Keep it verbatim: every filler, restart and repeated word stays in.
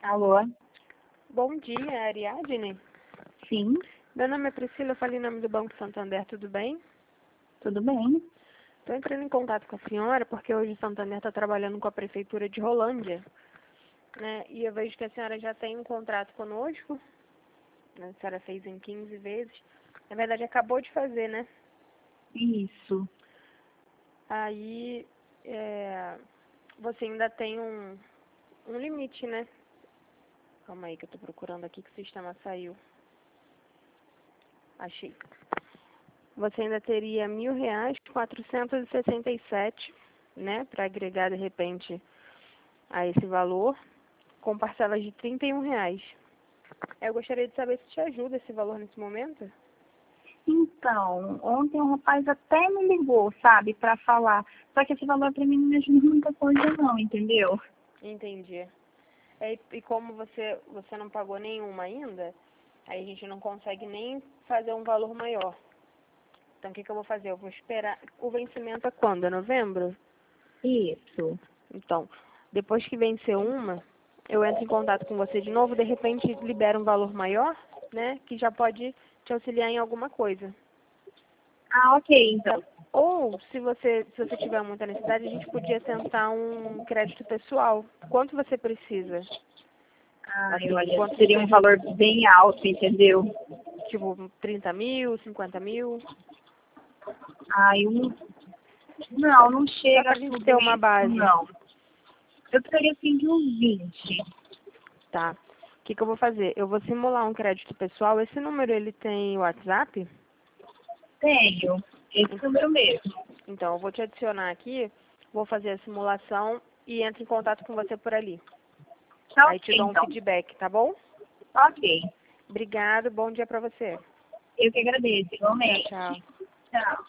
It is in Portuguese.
Alô? Bom dia, Ariadne. Sim, Meu nome é Priscila, eu falei em nome do Banco Santander, tudo bem? tudo bem? Estou entrando em contato com a senhora porque hoje o Santander está trabalhando com a Prefeitura de Rolândia, né? E eu vejo que a senhora já tem um contrato conosco, né? A senhora fez em quinze vezes. Na verdade, acabou de fazer, né? Isso. Aí, é, você ainda tem um, um limite, né? Calma aí que eu estou procurando aqui que o sistema saiu. Achei. Você ainda teria mil reais, quatrocentos e sessenta e sete, né, para agregar de repente a esse valor, com parcelas de trinta e um reais. Eu gostaria de saber se te ajuda esse valor nesse momento. Então, ontem um rapaz até me ligou, sabe, pra falar. Só que esse valor pra mim não me ajuda muita coisa não, entendeu? Entendi. E, e como você, você não pagou nenhuma ainda, aí a gente não consegue nem fazer um valor maior. Então o que, que eu vou fazer? Eu vou esperar. O vencimento é quando? É novembro? Isso. Então, depois que vencer uma, eu entro em contato com você de novo, de repente libera um valor maior, né, que já pode te auxiliar em alguma coisa. Ah, ok, então. Ou, se você, se você tiver muita necessidade, a gente podia tentar um crédito pessoal. Quanto você precisa? Ah, Assim, eu acho que quanto seria você, um valor bem alto, entendeu? tipo, trinta mil, cinquenta mil? Ai, um... Não, não Só chega pra a gente tudo ter uma isso, base. não. Eu precisaria assim de uns vinte. Tá. O que, que eu vou fazer? Eu vou simular um crédito pessoal. Esse número, ele tem WhatsApp? Tenho. Esse número mesmo. Então, eu vou te adicionar aqui, vou fazer a simulação e entro em contato com você por ali. Tá Aí te ok, dou um então. feedback, tá bom? Ok. Obrigado, bom dia pra você. Eu que agradeço, Tchau, igualmente. tchau. Tchau.